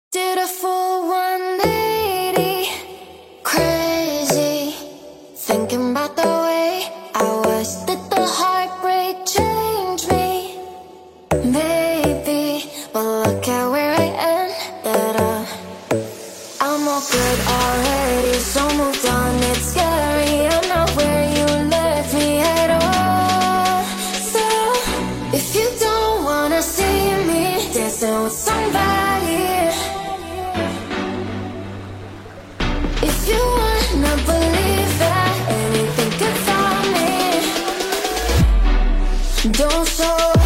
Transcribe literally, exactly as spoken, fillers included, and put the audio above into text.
Did a full one eighty, crazy, thinking about the way I was. Did the heartbreak change me? Maybe, but look at where I ended up. I'm all good already, so moved on, it's scary. I'm not where you left me at all. So, if you don't wanna see me dancing with somebody, if you wanna believe that anything could find me, don't show